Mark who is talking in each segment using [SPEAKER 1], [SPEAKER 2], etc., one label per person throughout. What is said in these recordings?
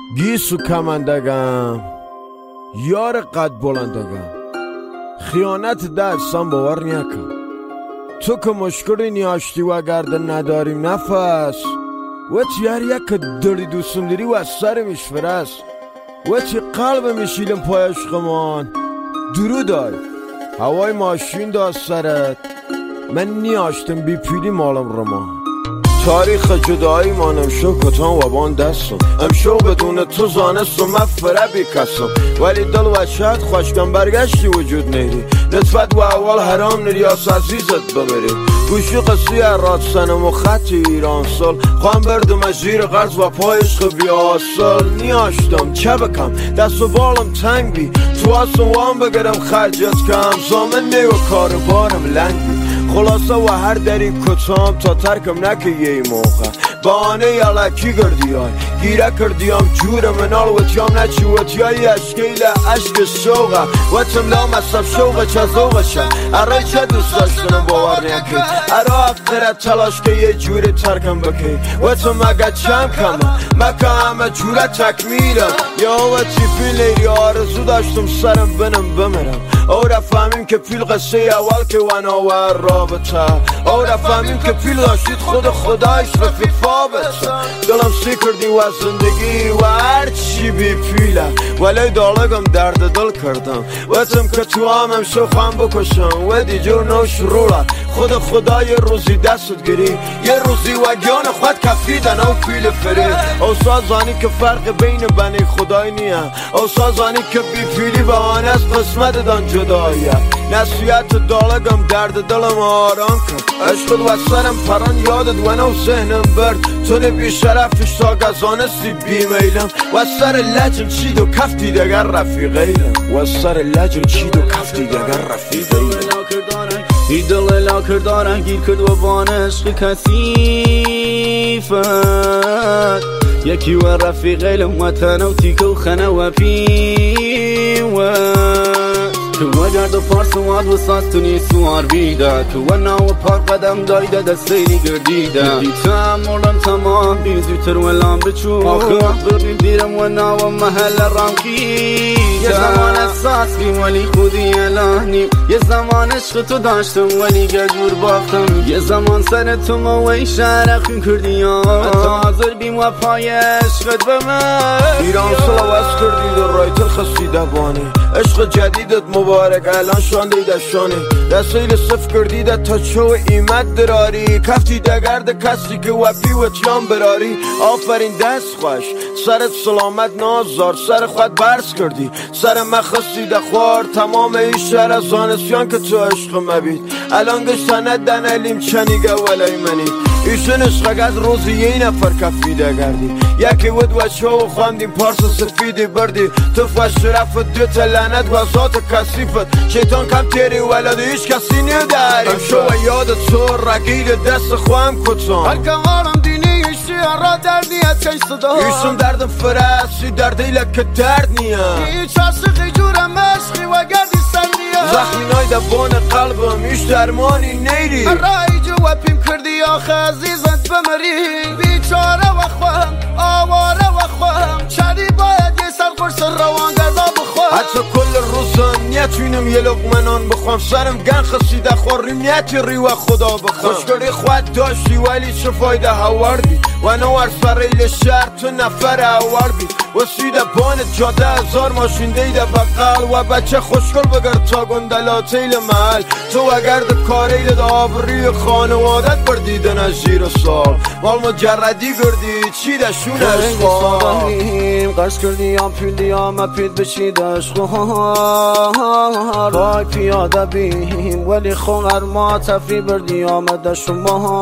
[SPEAKER 1] گیسو کمندگم یار قد بلندگم خیانت دستم باور نیکم تو که مشکلی نیاشتی و گرده نداریم نفس و چی هر یک داری دوستم دیری و از سر میشفرست و چی قلب میشیلم پای عشقمان درو دای هوای ماشین دا سرت من نیاشتم بی پیلی مالم رما تاریخ جدایی مانم شو کتان و بان دستم امشو بدون تو زانستم مفره بی کسم ولی دل و شاید خوشگم برگشتی وجود نیری نسبت و اول حرام نریاس عزیزت بمیری گوشی قصی راد سنم و خط ایران سال خوام بردم از زیر قرض و پای عشق بیاسال نیاشتم چه بکم دست و بالم تنگ بی تو اصلا وام بگرم خرجت کم زامن نیو کار بارم لنگ بی خلاصه و هر دری کتام تا ترکم نکه یه موقع بانه یلکی گردی های گیره کردیم جور منال و تیام نچی و تیایی اشکیل عشق شوقه و تملا مصف شوقه چه زوقه شد اره چه دوست داشتنم باور نکی اره اقدره تلاش که یه جوری ترکم بکی و تو مگه چم کمه مکه همه جوره تکمیلم یا و چی لیری آرزو داشتم سرم بنم بمیرم او را فهمیم که پیل قصه اول که وناور رابطه او را فهمیم که پیل داشتید خود خدایش رفیق فابطه دلم سی کردی و زندگی و هر چی بی پیله ولی دالگم درد دل کردم و تم که تو همم شو خواهم بکشم و دیجور نو شروع خود خدای روزی دستت گیری یه روزی و گیان خود کفیدن او پیل فری او سازانی که فرق بین بنی خدای نیه او سازانی که بی پیلی بهانه از قسمت دان جدایه نصیحت دالگم درد دلم آرام کرد عشقت و سرم پران یادت و نو ذهنم برد تو نبی شرفش تا گزانستی بی میلم و سر لجم چید و کفتی دگر رفیقیلم و سر لجم چید و کفتی دگر رفیقیلم
[SPEAKER 2] ای دل لاکر دارن گیر کرد و بان عشق کثیفت یکی و رفیقیلم و تنو تیکه و خنه و پیوت تو و گرد و پارس و ساستونی سوار بیده تو و ناو پار قدم دایده دستیری گردیده دیتم مولم تمام بیزوتر و لام بچون آخر بردی دیرم و ناو محل رامکی یه زمان احساس بیم ولی خودی الانیم یه زمان عشق تو داشتم ولی گجور باختم یه زمان سر تو موی شرخون کردی حتی حاضر بیم و پای عشقت به من
[SPEAKER 1] ایران سلوست کردی در رایت خسیده بانی عشق جدیدت مبارک الان شان دیده شانی دستیل صف کردیده تا چو ایمت دراری کفتی دگرد کسی که وپی و تیان براری آفرین دست خوش سرت سلامت نازار سر خود برس کردی سر مخصیده خوار تمام ای شهر از آنسیان که تو عشق مبید الان گشتنه دنلیم چنیگه ولی منی ایشون عشق از روزی یه نفر کفیده گردی یکی ود و شو خواندیم پارس سفیدی بردی تو فش شرفت دو تلنت و ذات کسیفت شیطان کم تیری ولد هیچ کسی نداری شو و یاد تو رگیل دست خواهم کتان
[SPEAKER 2] هر که غالم دینی اشتیان را در نیت که صدا
[SPEAKER 1] ایشون دردم فرسی دردیله که درد نیم
[SPEAKER 2] هیچ عاشقی جورم عشقی و گردی سندیم
[SPEAKER 1] زخمینای دبان قلبم ایش درمانی نیری
[SPEAKER 2] رای جو پیم کردی آخه عزیزت بمری بیچاره و خواهم آواره و خواهم چری باید یه سر قرص روان گذا بخواهم
[SPEAKER 1] حتی کل روزم نیتوینم یه لقمه نان بخوام سرم گن خسیده خوریم نیتی و خدا بخوام خوشگری خود داشتی ولی چه فایده هاوردی و نوار سریل شهر تو نفر هاوردی و سیده بان جاده هزار ماشین دیده بقل و بچه خوشگل بگرد تا گندلاتیل محل تو اگر ده کاریل ده آبری خانوادت بردیدن از زیر سال مال مجردی گردی چی ده شون
[SPEAKER 2] اشقا قرص کردی هم پیلی هم اپید بشید اشقا رای پیاده بیم ولی خونر ما تفری بردی آمده شما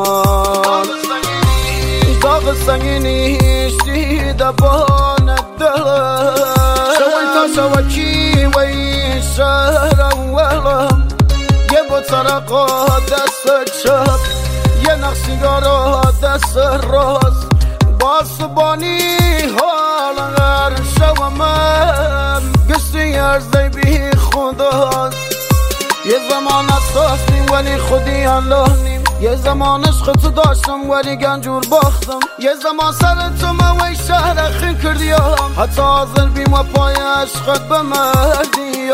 [SPEAKER 2] داغ سنگینی شیده بان دل شوی تا شوکی و این شهر اولم یه بطرقا دست چپ یه نقصیگارا دست راست باسبانی حال غر شومم گشتی ارزی بی خداست یه زمان اساس نیم ولی خودی الله نیم یه زمان عشق تو داشتم ولی گنجور باختم، یه زمان سر تو موی شهر خین کردیم، حتی حاضر بیم و پای عشقت بمردیم.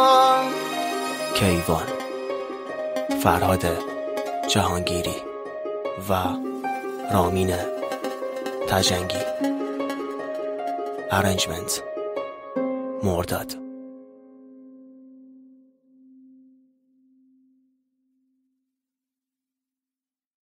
[SPEAKER 3] کیوان، فرهاد جهانگیری و رامین تجنگی. ارنجمنت مرداد.